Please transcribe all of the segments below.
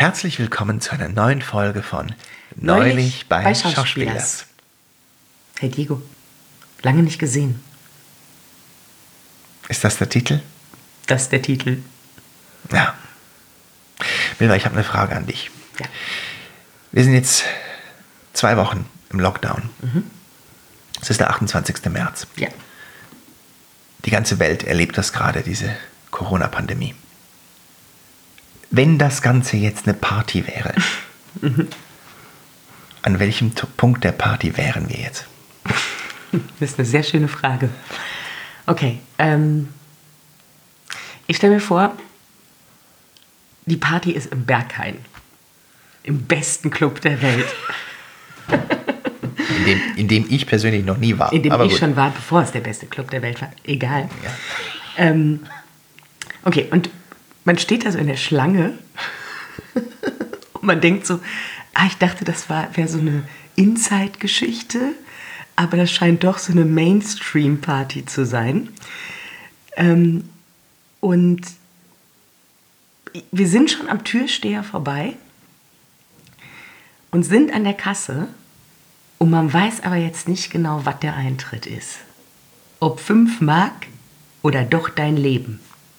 Herzlich willkommen zu einer neuen Folge von Neulich bei Schauspielers. Hey Diego, lange nicht gesehen. Ist das der Titel? Das ist der Titel. Ja. Milva, ich habe eine Frage an dich. Ja. Wir sind jetzt 2 Wochen im Lockdown. Es ist der 28. März. Ja. Die ganze Welt erlebt das gerade, diese Corona-Pandemie. Wenn das Ganze jetzt eine Party wäre, an welchem Punkt der Party wären wir jetzt? Das ist eine sehr schöne Frage. Okay, ich stelle mir vor, die Party ist im Berghain. Im besten Club der Welt. In dem ich persönlich noch nie war. In dem aber ich gut. schon war, bevor es der beste Club der Welt war. Egal. Ja. Okay, und man steht da so in der Schlange und man denkt so, ich dachte, das wäre so eine Inside-Geschichte, aber das scheint doch so eine Mainstream-Party zu sein. Und wir sind schon am Türsteher vorbei und sind an der Kasse und man weiß aber jetzt nicht genau, was der Eintritt ist. Ob 5 Mark oder doch dein Leben.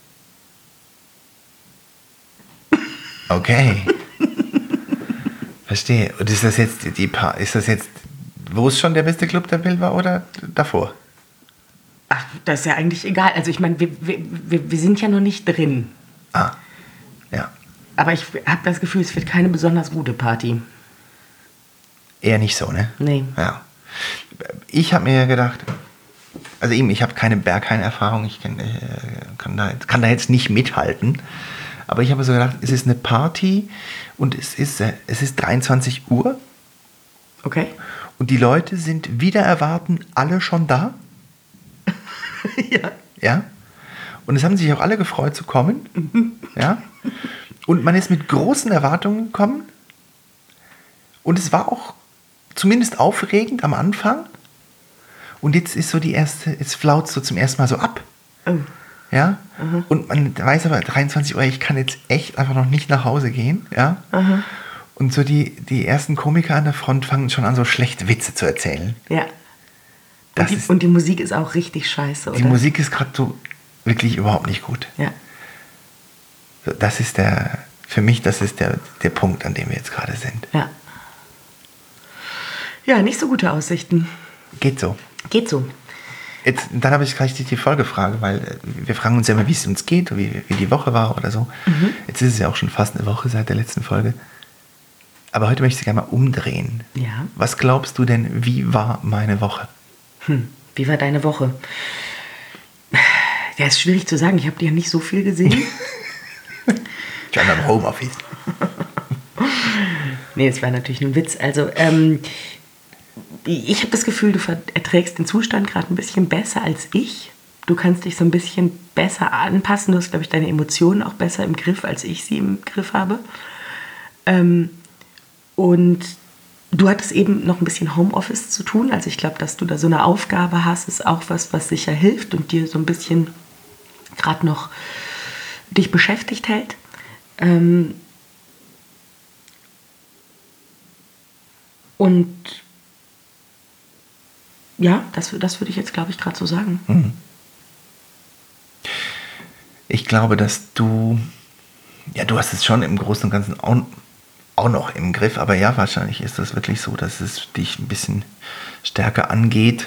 Okay. Verstehe. Und ist das jetzt wo es schon der beste Club der Welt war oder davor? Ach, das ist ja eigentlich egal. Also ich meine, wir sind ja noch nicht drin. Ja. Aber ich habe das Gefühl, es wird keine besonders gute Party. Eher nicht so, ne? Nee. Ja. Ich habe mir gedacht, also eben, ich habe keine Berghain-Erfahrung, ich kann da jetzt nicht mithalten. Aber ich habe so gedacht, es ist eine Party und es ist 23 Uhr. Okay. Und die Leute sind wider Erwarten alle schon da. Ja. Ja. Und es haben sich auch alle gefreut zu kommen. Ja. Und man ist mit großen Erwartungen gekommen. Und es war auch zumindest aufregend am Anfang. Und jetzt ist so jetzt flaut es so zum ersten Mal so ab. Oh. Ja. Und man weiß aber, 23 Uhr, ich kann jetzt echt einfach noch nicht nach Hause gehen. Ja. Und so die ersten Komiker an der Front fangen schon an, so schlechte Witze zu erzählen. Ja. Und die Musik ist auch richtig scheiße, oder? Die Musik ist gerade so wirklich überhaupt nicht gut. Ja. Das ist für mich der Punkt, an dem wir jetzt gerade sind. Ja. Ja, nicht so gute Aussichten. Geht so. Geht so. Dann habe ich gleich die Folgefrage, weil wir fragen uns ja immer, wie es uns geht, wie die Woche war oder so. Jetzt ist es ja auch schon fast eine Woche seit der letzten Folge. Aber heute möchte ich gerne mal umdrehen. Ja. Was glaubst du denn, wie war meine Woche? Wie war deine Woche? Ja, ist schwierig zu sagen. Ich habe dir ja nicht so viel gesehen. Ich war im Homeoffice. Nee, das war natürlich ein Witz. Also, ich habe das Gefühl, du erträgst den Zustand gerade ein bisschen besser als ich. Du kannst dich so ein bisschen besser anpassen. Du hast, glaube ich, deine Emotionen auch besser im Griff, als ich sie im Griff habe. Und du hattest eben noch ein bisschen Homeoffice zu tun. Also ich glaube, dass du da so eine Aufgabe hast, ist auch was sicher hilft und dir so ein bisschen gerade noch dich beschäftigt hält. Und ja, das würde ich jetzt, glaube ich, gerade so sagen. Ich glaube, dass du hast es schon im Großen und Ganzen auch noch im Griff, aber ja, wahrscheinlich ist das wirklich so, dass es dich ein bisschen stärker angeht.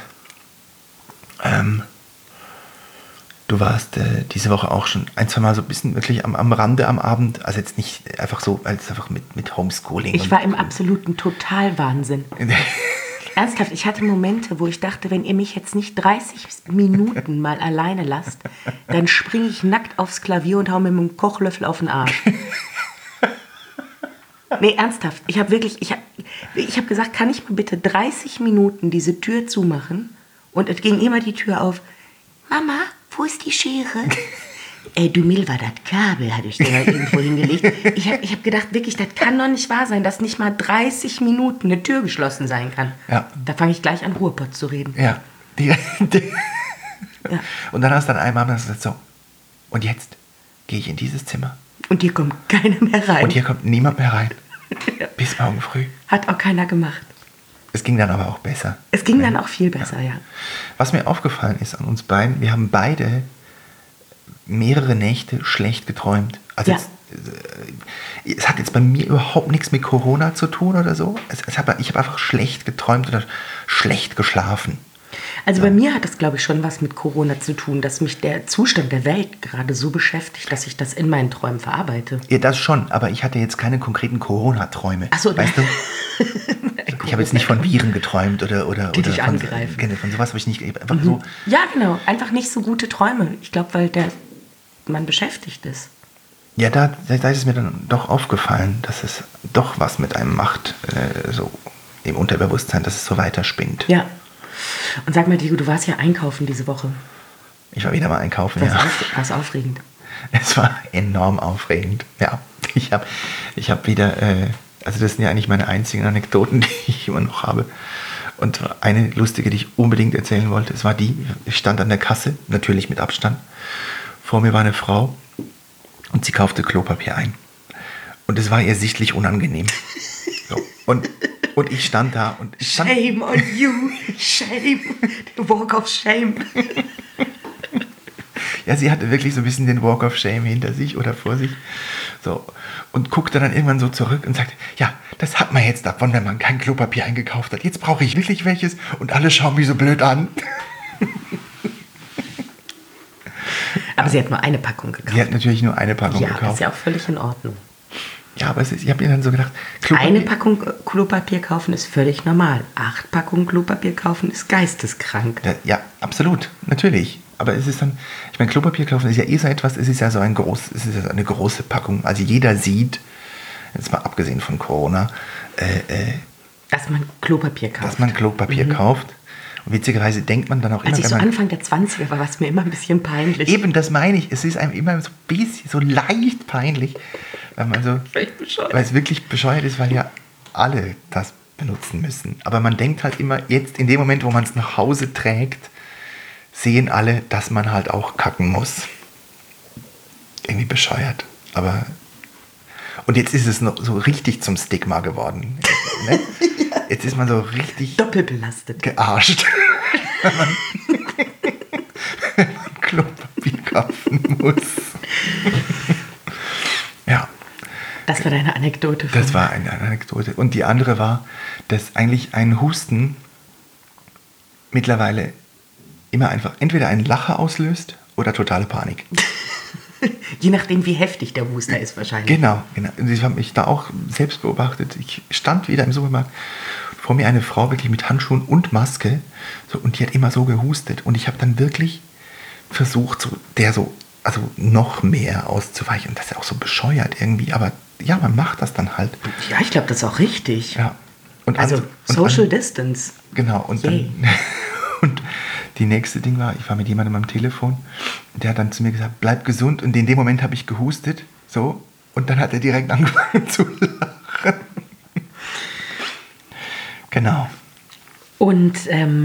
Du warst diese Woche auch schon 1-2 Mal so ein bisschen wirklich am Rande am Abend, also jetzt nicht einfach so, als einfach mit Homeschooling. Ich war im absoluten Totalwahnsinn. Ernsthaft, ich hatte Momente, wo ich dachte, wenn ihr mich jetzt nicht 30 Minuten mal alleine lasst, dann springe ich nackt aufs Klavier und hau mir mit einem Kochlöffel auf den Arsch. Nee, ernsthaft. Ich habe gesagt, kann ich mal bitte 30 Minuten diese Tür zumachen? Und es ging immer die Tür auf. Mama, wo ist die Schere? Ey, du Milva, das Kabel hatte ich dir mal irgendwo hingelegt. Ich hab gedacht, wirklich, das kann doch nicht wahr sein, dass nicht mal 30 Minuten eine Tür geschlossen sein kann. Ja. Da fange ich gleich an, Ruhrpott zu reden. Ja. Ja. Und dann hast du dann einmal gesagt, so, und jetzt gehe ich in dieses Zimmer Und hier kommt keiner mehr rein. Und hier kommt niemand mehr rein. Ja. Bis morgen früh. Hat auch keiner gemacht. Es ging dann aber auch besser. Es ging dann auch viel besser, ja. Was mir aufgefallen ist an uns beiden, wir haben beide mehrere Nächte schlecht geträumt. Also Ja. es hat jetzt bei mir überhaupt nichts mit Corona zu tun oder so. Ich habe einfach schlecht geträumt oder schlecht geschlafen. Also bei mir hat das, glaube ich, schon was mit Corona zu tun, dass mich der Zustand der Welt gerade so beschäftigt, dass ich das in meinen Träumen verarbeite. Ja, das schon, aber ich hatte jetzt keine konkreten Corona-Träume. Ach so, weißt du? Ich habe jetzt nicht von Viren geträumt oder Die dich von, angreifen. von sowas habe ich nicht. Einfach so. Ja, genau. Einfach nicht so gute Träume. Ich glaube, weil man beschäftigt ist. Ja, da ist es mir dann doch aufgefallen, dass es doch was mit einem macht, so im Unterbewusstsein, dass es so weiterspinnt. Ja. Und sag mal, Diego, du warst ja einkaufen diese Woche. Ich war wieder mal einkaufen, War ja. es aufregend? Es war enorm aufregend, ja. Ich hab wieder, also das sind ja eigentlich meine einzigen Anekdoten, die ich immer noch habe. Und eine lustige, die ich unbedingt erzählen wollte, es war die, ich stand an der Kasse, natürlich mit Abstand. Vor mir war eine Frau und sie kaufte Klopapier ein. Und es war ihr sichtlich unangenehm. So. Und ich stand da und ich stand, Shame on you, shame, the walk of shame. ja, sie hatte wirklich so ein bisschen den Walk of Shame hinter sich oder vor sich. So. Und guckte dann irgendwann so zurück und sagte, ja, das hat man jetzt davon, wenn man kein Klopapier eingekauft hat. Jetzt brauche ich wirklich welches und alle schauen mich so blöd an. Aber sie hat nur eine Packung gekauft. Sie hat natürlich nur eine Packung Ja, das gekauft. ist ja auch völlig in Ordnung. Ja, aber ich habe mir dann so gedacht, Eine Packung Klopapier kaufen ist völlig normal. 8 Packungen Klopapier kaufen ist geisteskrank. Ja, absolut, natürlich. Aber es ist dann, ich meine, Klopapier kaufen ist ja so etwas, es ist ja so eine große Packung. Also jeder sieht, jetzt mal abgesehen von Corona, Dass man Klopapier kauft. dass man Klopapier kauft. Und witzigerweise denkt man dann auch immer, Als ich wenn so man... Anfang der 20er war, war es mir immer ein bisschen peinlich. Eben, das meine ich. Es ist einem immer so ein bisschen, so leicht peinlich, weil man so... Völlig bescheuert. Weil es wirklich bescheuert ist, weil ja alle das benutzen müssen. Aber man denkt halt immer, jetzt in dem Moment, wo man es nach Hause trägt, sehen alle, dass man halt auch kacken muss. Irgendwie bescheuert. Aber... Und jetzt ist es noch so richtig zum Stigma geworden. Ne? Jetzt ist man so richtig Doppelbelastet. gearscht, wenn man Klopapier kaufen muss. Ja, Das war deine Anekdote. das war eine Anekdote. Und die andere war, dass eigentlich ein Husten mittlerweile immer einfach entweder einen Lacher auslöst oder totale Panik. Je nachdem, wie heftig der Huster ist wahrscheinlich. Genau. Und ich habe mich da auch selbst beobachtet. Ich stand wieder im Supermarkt, vor mir eine Frau wirklich mit Handschuhen und Maske, so, und die hat immer so gehustet. Und ich habe dann wirklich versucht, also noch mehr auszuweichen. Und das ist ja auch so bescheuert irgendwie. Aber ja, man macht das dann halt. Ja, ich glaube, das ist auch richtig. Ja. Und Also Social Distance. Genau. Und Yay. dann... Und die nächste Ding war, ich war mit jemandem am Telefon, der hat dann zu mir gesagt, bleib gesund. Und in dem Moment habe ich gehustet, so, und dann hat er direkt angefangen zu lachen. Genau. Und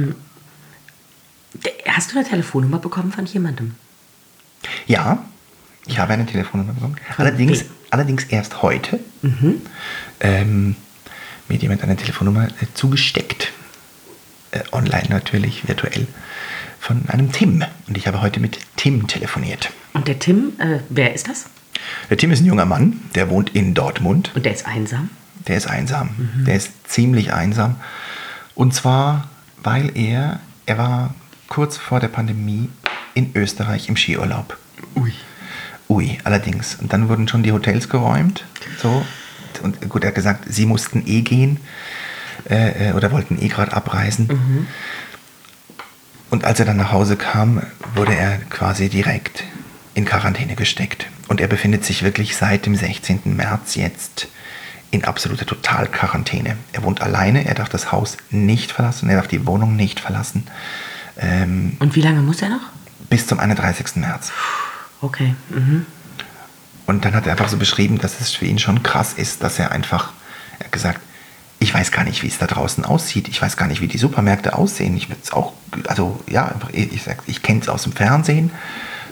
hast du eine Telefonnummer bekommen von jemandem? Ja, ich habe eine Telefonnummer bekommen. Von wem? Allerdings erst heute. Mir hat jemand eine Telefonnummer zugesteckt. Online natürlich, virtuell. Von einem Tim. Und ich habe heute mit Tim telefoniert. Und der Tim, wer ist das? Der Tim ist ein junger Mann, der wohnt in Dortmund. Und der ist einsam? Der ist einsam. Der ist ziemlich einsam. Und zwar, weil er war kurz vor der Pandemie in Österreich im Skiurlaub. Ui, allerdings. Und dann wurden schon die Hotels geräumt. So. Und gut, er hat gesagt, sie mussten gehen. Oder wollten gerade abreisen. Und als er dann nach Hause kam, wurde er quasi direkt in Quarantäne gesteckt. Und er befindet sich wirklich seit dem 16. März jetzt in absoluter Totalquarantäne. Er wohnt alleine, er darf das Haus nicht verlassen, er darf die Wohnung nicht verlassen. Und wie lange muss er noch? Bis zum 31. März. Okay. Und dann hat er einfach so beschrieben, dass es für ihn schon krass ist, dass er hat gesagt, ich weiß gar nicht, wie es da draußen aussieht. Ich weiß gar nicht, wie die Supermärkte aussehen. Ich würde es auch, also ja, ich kenne es aus dem Fernsehen.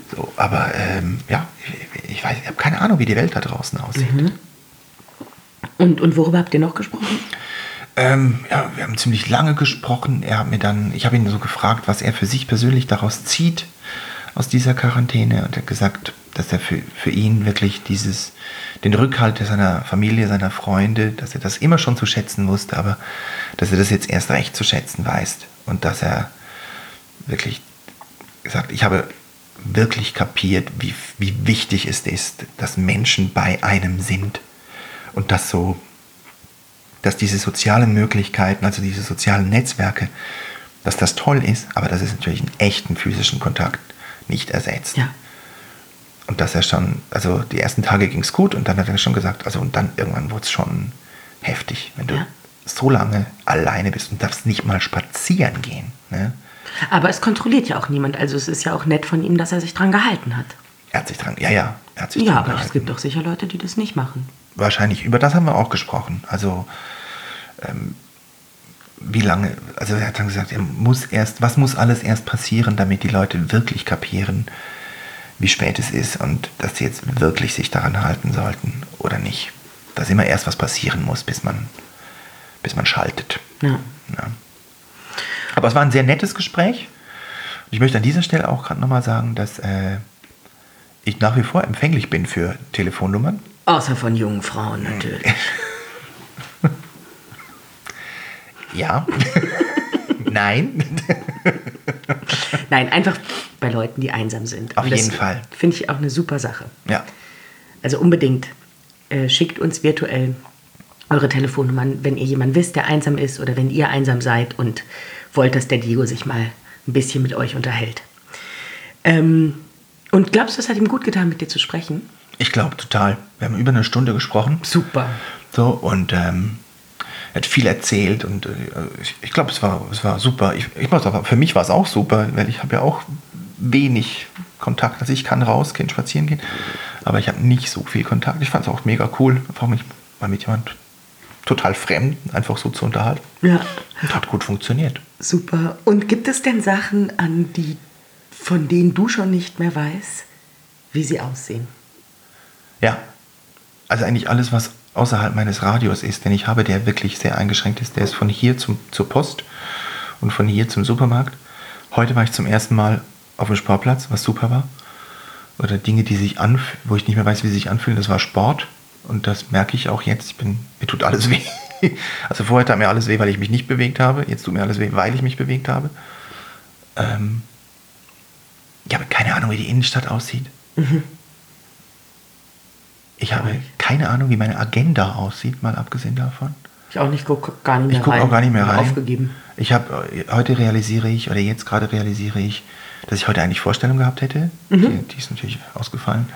So, aber ja, ich weiß, ich habe keine Ahnung, wie die Welt da draußen aussieht. Und worüber habt ihr noch gesprochen? Ja, wir haben ziemlich lange gesprochen. Ich habe ihn so gefragt, was er für sich persönlich daraus zieht, aus dieser Quarantäne. Und er hat gesagt, dass er für ihn wirklich den Rückhalt seiner Familie, seiner Freunde, dass er das immer schon zu schätzen wusste, aber dass er das jetzt erst recht zu schätzen weiß. Und dass er wirklich gesagt, ich habe wirklich kapiert, wie wichtig es ist, dass Menschen bei einem sind. Und dass diese sozialen Möglichkeiten, also diese sozialen Netzwerke, dass das toll ist, aber dass es natürlich einen echten physischen Kontakt nicht ersetzt. Ja. Und dass er schon, also die ersten Tage ging es gut und dann hat er schon gesagt, also und dann irgendwann wurde es schon heftig, wenn du so lange alleine bist und darfst nicht mal spazieren gehen. Ne? Aber es kontrolliert ja auch niemand, also es ist ja auch nett von ihm, dass er sich dran gehalten hat. Er hat sich dran gehalten. Ja, aber es gibt doch sicher Leute, die das nicht machen. Wahrscheinlich, über das haben wir auch gesprochen. Also wie lange, also er hat dann gesagt, was muss alles erst passieren, damit die Leute wirklich kapieren, wie spät es ist und dass sie jetzt wirklich sich daran halten sollten oder nicht. Dass immer erst was passieren muss, bis man schaltet. Ja. Ja. Aber es war ein sehr nettes Gespräch. Ich möchte an dieser Stelle auch gerade nochmal sagen, dass ich nach wie vor empfänglich bin für Telefonnummern. Außer von jungen Frauen natürlich. Ja. Nein. Nein, einfach bei Leuten, die einsam sind. Auf jeden Fall. Finde ich auch eine super Sache. Ja. Also unbedingt schickt uns virtuell eure Telefonnummern, wenn ihr jemanden wisst, der einsam ist oder wenn ihr einsam seid und wollt, dass der Diego sich mal ein bisschen mit euch unterhält. Und glaubst du, es hat ihm gut getan, mit dir zu sprechen? Ich glaube total. Wir haben über eine Stunde gesprochen. Super. So, und er hat viel erzählt und ich glaube, es war super. Für mich war es auch super, weil ich habe ja auch wenig Kontakt. Also ich kann rausgehen, spazieren gehen, aber ich habe nicht so viel Kontakt. Ich fand es auch mega cool, einfach mich mal mit jemand total fremd einfach so zu unterhalten. Ja. Und hat gut funktioniert. Super. Und gibt es denn Sachen, von denen du schon nicht mehr weißt, wie sie aussehen? Ja. Also eigentlich alles, was außerhalb meines Radius ist, den ich habe, der wirklich sehr eingeschränkt ist. Der ist von hier zur Post und von hier zum Supermarkt. Heute war ich zum ersten Mal auf dem Sportplatz, was super war. Oder Dinge, wo ich nicht mehr weiß, wie sie sich anfühlen. Das war Sport. Und das merke ich auch jetzt. Mir tut alles weh. Also vorher tat mir alles weh, weil ich mich nicht bewegt habe. Jetzt tut mir alles weh, weil ich mich bewegt habe. Ich habe keine Ahnung, wie die Innenstadt aussieht. Mhm. Ich habe keine Ahnung, wie meine Agenda aussieht, mal abgesehen davon. Ich auch nicht, gucke gar nicht mehr rein. Ich gucke auch gar nicht mehr rein. Aufgegeben. Jetzt gerade realisiere ich, dass ich heute eigentlich Vorstellung gehabt hätte. Die ist natürlich ausgefallen.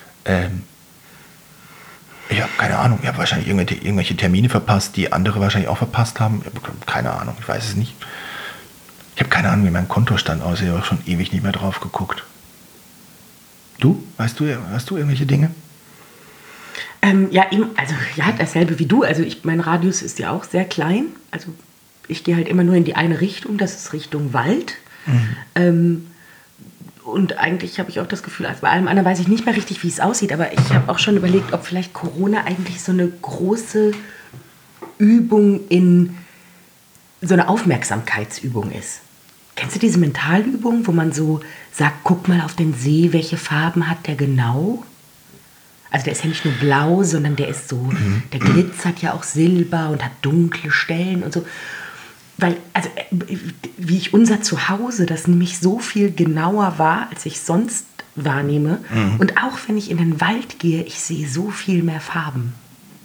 Ich habe keine Ahnung. Ich habe wahrscheinlich irgendwelche Termine verpasst, die andere wahrscheinlich auch verpasst haben. Ich habe keine Ahnung, ich weiß es nicht. Ich habe keine Ahnung, wie mein Kontostand aussieht. Ich habe schon ewig nicht mehr drauf geguckt. Du? Hast du irgendwelche Dinge? Ja, dasselbe wie du. Also mein Radius ist ja auch sehr klein. Also ich gehe halt immer nur in die eine Richtung, das ist Richtung Wald. Mhm. Und eigentlich habe ich auch das Gefühl, also bei allem anderen weiß ich nicht mehr richtig, wie es aussieht, aber ich habe auch schon überlegt, ob vielleicht Corona eigentlich so eine große Übung so eine Aufmerksamkeitsübung ist. Kennst du diese Mentalübung, wo man so sagt, guck mal auf den See, welche Farben hat der genau? Also der ist ja nicht nur blau, sondern der ist so, der glitzert ja auch silber und hat dunkle Stellen und so. Weil, also wie ich unser Zuhause, das nämlich so viel genauer war, als ich sonst wahrnehme. Mhm. Und auch wenn ich in den Wald gehe, ich sehe so viel mehr Farben.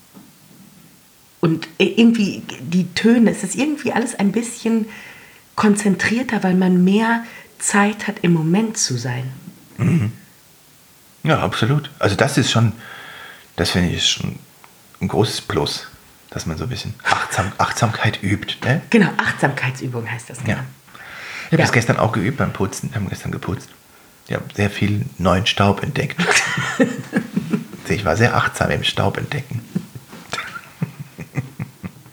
Und irgendwie die Töne, es ist irgendwie alles ein bisschen konzentrierter, weil man mehr Zeit hat, im Moment zu sein. Mhm. Ja, absolut. Also das finde ich schon ein großes Plus, dass man so ein bisschen Achtsamkeit übt. Ne? Genau, Achtsamkeitsübung heißt das. Genau. Ja. Ich habe das gestern auch geübt beim Putzen. Wir haben gestern geputzt. Ich habe sehr viel neuen Staub entdeckt. Ich war sehr achtsam im Staub entdecken.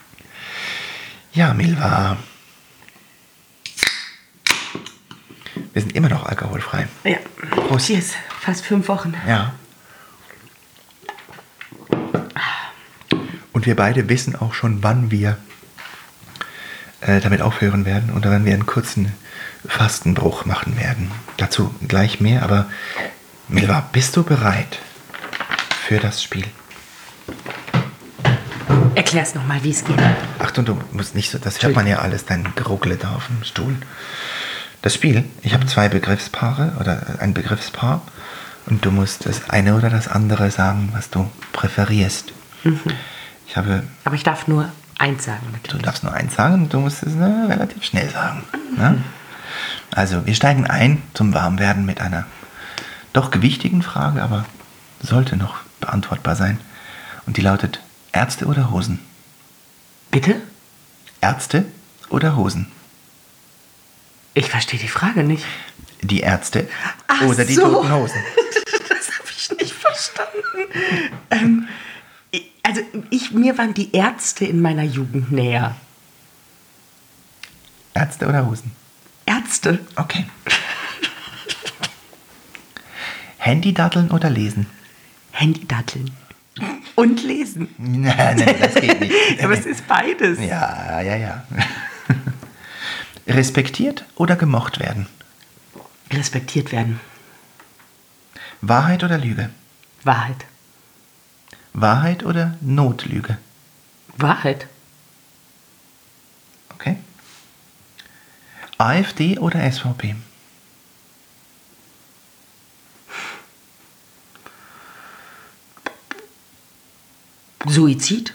Ja, Milva. Wir sind immer noch alkoholfrei. Ja. Prost. Cheers. Fast 5 Wochen. Ja. Und wir beide wissen auch schon, wann wir damit aufhören werden oder wann wir einen kurzen Fastenbruch machen werden. Dazu gleich mehr, aber Milva, bist du bereit für das Spiel? Erklär's nochmal, wie es geht. Achtung, du musst nicht so, das hört man ja alles, dein Geruckle da auf dem Stuhl. Das Spiel, ich habe 2 Begriffspaare oder ein Begriffspaar und du musst das eine oder das andere sagen, was du präferierst. Aber ich darf nur 1 sagen. Du darfst nur 1 sagen und du musst es relativ schnell sagen. Ne? Also, wir steigen ein zum Warmwerden mit einer doch gewichtigen Frage, aber sollte noch beantwortbar sein. Und die lautet: Ärzte oder Hosen? Bitte? Ärzte oder Hosen? Ich verstehe die Frage nicht. Die Ärzte Ach oder die so. Toten Hosen? Das habe ich nicht verstanden. Mir waren die Ärzte in meiner Jugend näher. Ärzte oder Hosen? Ärzte. Okay. Handydatteln oder lesen? Handydatteln. Und lesen. Nein, das geht nicht. Aber es ist beides. Ja. Respektiert oder gemocht werden? Respektiert werden. Wahrheit oder Lüge? Wahrheit. Wahrheit oder Notlüge? Wahrheit. Okay. AfD oder SVP? Suizid?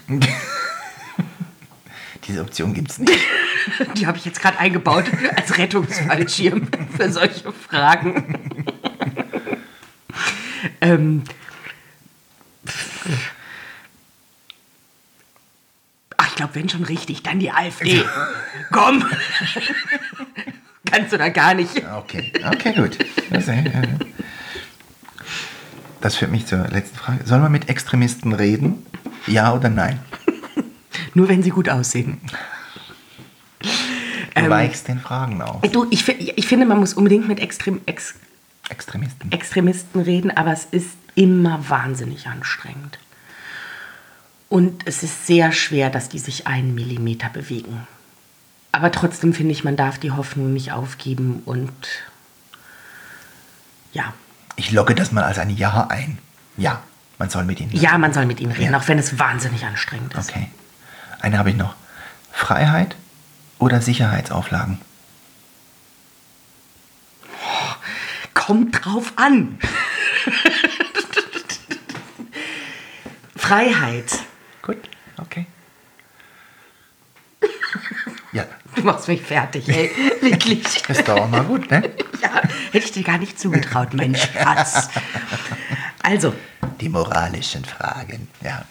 Diese Option gibt es nicht. Die habe ich jetzt gerade eingebaut als Rettungsfallschirm für solche Fragen. Ich glaube, wenn schon richtig, dann die AfD. Komm! Kannst du da gar nicht. Okay, gut. Das führt mich zur letzten Frage. Soll man mit Extremisten reden? Ja oder nein? Nur wenn sie gut aussehen. Du weichst den Fragen auf. Ich finde, man muss unbedingt mit Extremisten reden, aber es ist immer wahnsinnig anstrengend. Und es ist sehr schwer, dass die sich 1 Millimeter bewegen. Aber trotzdem finde ich, man darf die Hoffnung nicht aufgeben und ja. Ich logge das mal als ein Ja ein. Ja, man soll mit ihnen reden. Ja, man soll mit ihnen reden, Ja. auch wenn es wahnsinnig anstrengend ist. Okay. Eine habe ich noch. Freiheit oder Sicherheitsauflagen? Kommt drauf an. Freiheit. Gut, okay. Ja, Du machst mich fertig, ey. Wirklich. ist doch auch mal gut, ne? Ja, hätte ich dir gar nicht zugetraut, Mensch. Schatz. Also, Die moralischen Fragen, ja.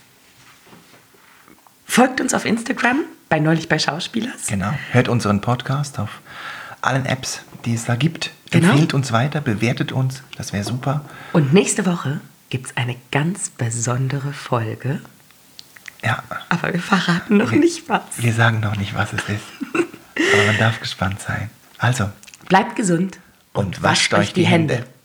folgt uns auf Instagram, bei Neulich bei Schauspielers. Genau. Hört unseren Podcast auf allen Apps, die es da gibt. Genau. Empfehlt uns weiter, bewertet uns, das wäre super. Und nächste Woche gibt es eine ganz besondere Folge. Ja, Aber wir verraten noch nicht was. wir sagen noch nicht, was es ist. Aber man darf gespannt sein. Also, Bleibt gesund und wascht euch die Hände.